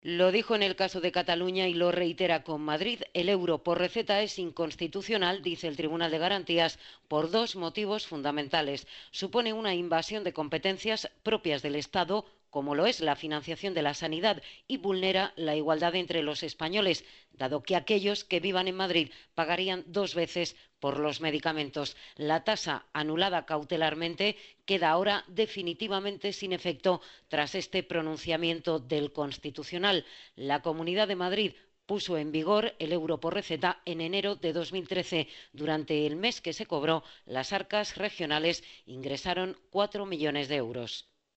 Lo dijo en el caso de Cataluña y lo reitera con Madrid. El euro por receta es inconstitucional, dice el Tribunal de Garantías, por dos motivos fundamentales. Supone una invasión de competencias propias del Estado, como lo es la financiación de la sanidad, y vulnera la igualdad entre los españoles, dado que aquellos que vivan en Madrid pagarían dos veces por los medicamentos. La tasa, anulada cautelarmente, queda ahora definitivamente sin efecto tras este pronunciamiento del Constitucional. La Comunidad de Madrid puso en vigor el euro por receta en enero de 2013. Durante el mes que se cobró, las arcas regionales ingresaron 4 millones de euros.